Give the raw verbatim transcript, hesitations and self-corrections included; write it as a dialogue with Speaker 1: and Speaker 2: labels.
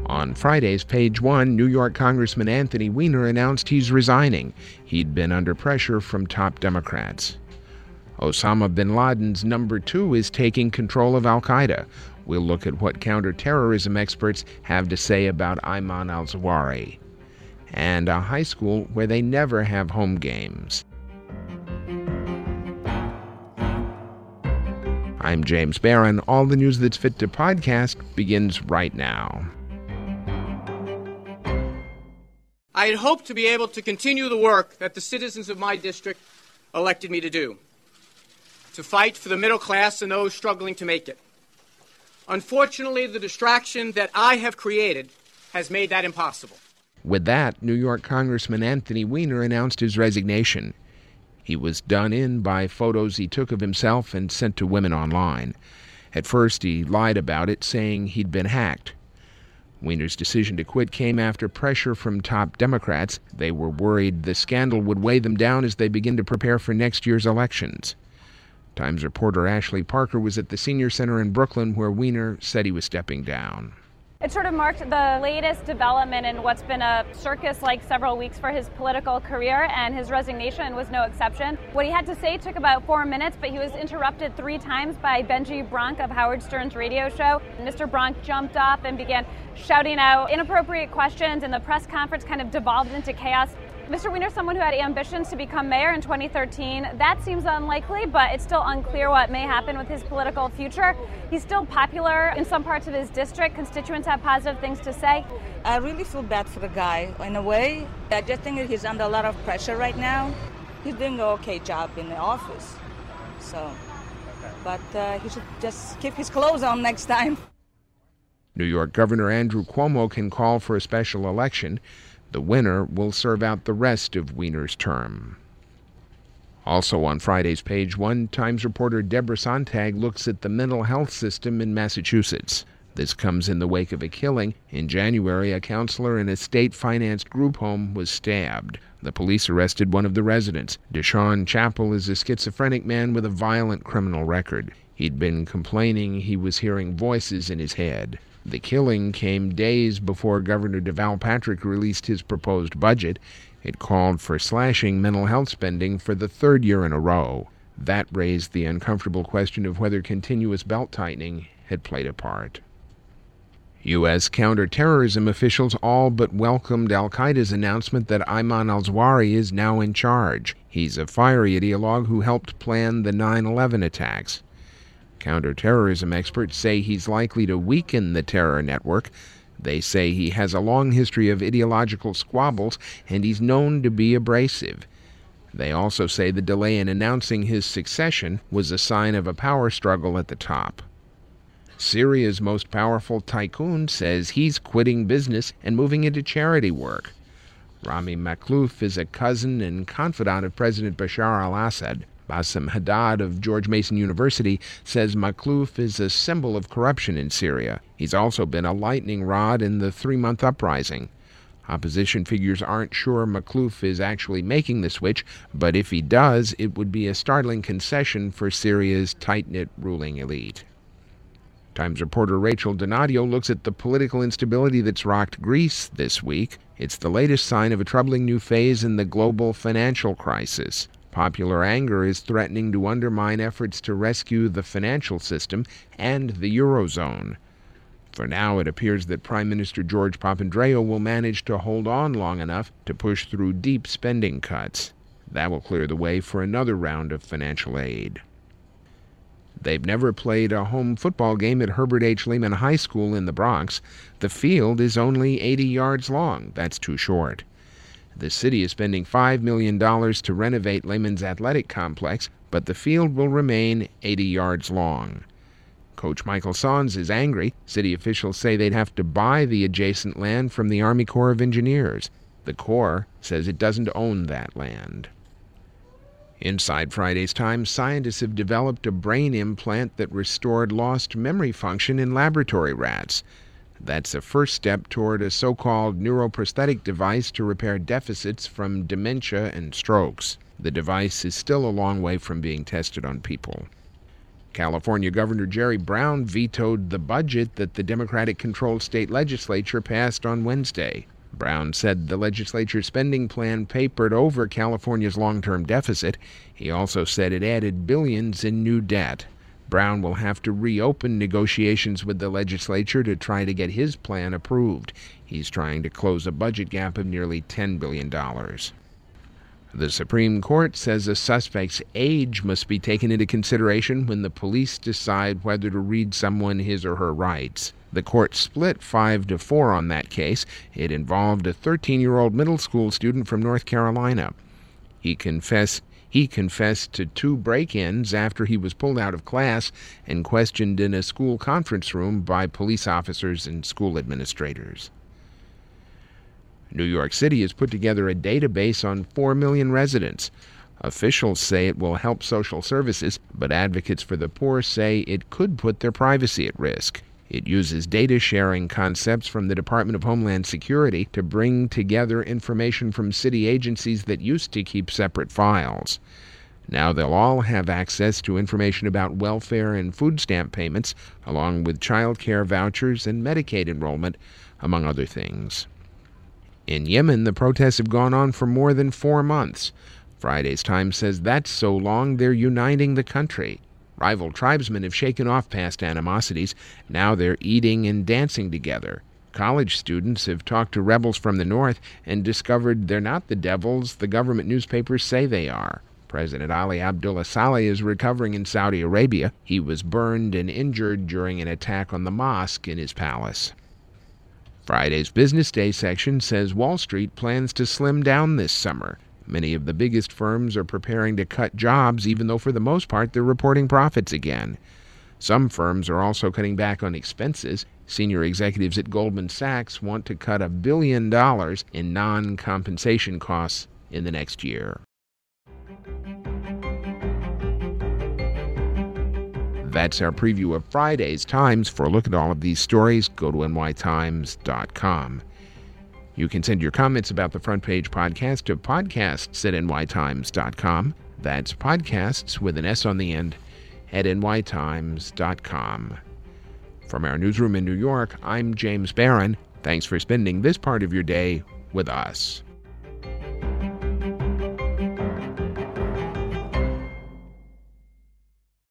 Speaker 1: On Friday's Page One, New York Congressman Anthony Weiner announced he's resigning. He'd been under pressure from top Democrats. Osama bin Laden's number two is taking control of al-Qaeda. We'll look at what counterterrorism experts have to say about Ayman al-Zawahiri. And a high school where they never have home games. I'm James Barron. All the news that's fit to podcast begins right now.
Speaker 2: I had hoped to be able to continue the work that the citizens of my district elected me to do, to fight for the middle class and those struggling to make it. Unfortunately, the distraction that I have created has made that impossible.
Speaker 1: With that, New York Congressman Anthony Weiner announced his resignation. He was done in by photos he took of himself and sent to women online. At first, he lied about it, saying he'd been hacked. Weiner's decision to quit came after pressure from top Democrats. They were worried the scandal would weigh them down as they begin to prepare for next year's elections. Times reporter Ashley Parker was at the Senior Center in Brooklyn, where Weiner said he was stepping down.
Speaker 3: It sort of marked the latest development in what's been a circus-like several weeks for his political career, and his resignation was no exception. What he had to say took about four minutes, but he was interrupted three times by Benji Bronk of Howard Stern's radio show. Mister Bronk jumped up and began shouting out inappropriate questions, and the press conference kind of devolved into chaos. Mister Weiner is someone who had ambitions to become mayor in twenty thirteen. That seems unlikely, but it's still unclear what may happen with his political future. He's still popular in some parts of his district. Constituents have positive things to say.
Speaker 4: I really feel bad for the guy, in a way. I just think he's under a lot of pressure right now. He's doing an okay job in the office. So, but uh, he should just keep his clothes on next time.
Speaker 1: New York Governor Andrew Cuomo can call for a special election. The winner will serve out the rest of Weiner's term. Also on Friday's Page One, Times reporter Deborah Sontag looks at the mental health system in Massachusetts. This comes in the wake of a killing. In January, a counselor in a state-financed group home was stabbed. The police arrested one of the residents. Deshaun Chappell is a schizophrenic man with a violent criminal record. He'd been complaining he was hearing voices in his head. The killing came days before Governor Deval Patrick released his proposed budget. It called for slashing mental health spending for the third year in a row. That raised the uncomfortable question of whether continuous belt-tightening had played a part. U S counterterrorism officials all but welcomed al-Qaeda's announcement that Ayman al-Zawahiri is now in charge. He's a fiery ideologue who helped plan the nine eleven attacks. Counterterrorism experts say he's likely to weaken the terror network. They say he has a long history of ideological squabbles, and he's known to be abrasive. They also say the delay in announcing his succession was a sign of a power struggle at the top. Syria's most powerful tycoon says he's quitting business and moving into charity work. Rami Makhlouf is a cousin and confidant of President Bashar al-Assad. Bassem Haddad of George Mason University says Makhlouf is a symbol of corruption in Syria. He's also been a lightning rod in the three-month uprising. Opposition figures aren't sure Makhlouf is actually making the switch, but if he does, it would be a startling concession for Syria's tight-knit ruling elite. Times reporter Rachel Donadio looks at the political instability that's rocked Greece this week. It's the latest sign of a troubling new phase in the global financial crisis. Popular anger is threatening to undermine efforts to rescue the financial system and the Eurozone. For now, it appears that Prime Minister George Papandreou will manage to hold on long enough to push through deep spending cuts. That will clear the way for another round of financial aid. They've never played a home football game at Herbert H. Lehman High School in the Bronx. The field is only eighty yards long. That's too short. The city is spending five million dollars to renovate Lehman's athletic complex, but the field will remain eighty yards long. Coach Michael Sons is angry. City officials say they'd have to buy the adjacent land from the Army Corps of Engineers. The Corps says it doesn't own that land. Inside Friday's Times, scientists have developed a brain implant that restored lost memory function in laboratory rats. That's a first step toward a so-called neuroprosthetic device to repair deficits from dementia and strokes. The device is still a long way from being tested on people. California Governor Jerry Brown vetoed the budget that the Democratic-controlled state legislature passed on Wednesday. Brown said the legislature's spending plan papered over California's long-term deficit. He also said it added billions in new debt. Brown will have to reopen negotiations with the legislature to try to get his plan approved. He's trying to close a budget gap of nearly ten billion dollars. The Supreme Court says a suspect's age must be taken into consideration when the police decide whether to read someone his or her rights. The court split five to four on that case. It involved a thirteen-year-old middle school student from North Carolina. He confessed He confessed to two break-ins after he was pulled out of class and questioned in a school conference room by police officers and school administrators. New York City has put together a database on four million residents. Officials say it will help social services, but advocates for the poor say it could put their privacy at risk. It uses data-sharing concepts from the Department of Homeland Security to bring together information from city agencies that used to keep separate files. Now they'll all have access to information about welfare and food stamp payments, along with child care vouchers and Medicaid enrollment, among other things. In Yemen, the protests have gone on for more than four months. Friday's Times says that's so long they're uniting the country. Rival tribesmen have shaken off past animosities. Now they're eating and dancing together. College students have talked to rebels from the north and discovered they're not the devils the government newspapers say they are. President Ali Abdullah Saleh is recovering in Saudi Arabia. He was burned and injured during an attack on the mosque in his palace. Friday's Business Day section says Wall Street plans to slim down this summer. Many of the biggest firms are preparing to cut jobs, even though for the most part they're reporting profits again. Some firms are also cutting back on expenses. Senior executives at Goldman Sachs want to cut a billion dollars in non-compensation costs in the next year. That's our preview of Friday's Times. For a look at all of these stories, go to N Y Times dot com. You can send your comments about the Front Page podcast to podcasts at N Y Times dot com. That's podcasts with an S on the end at N Y Times dot com. From our newsroom in New York, I'm James Barron. Thanks for spending this part of your day with us.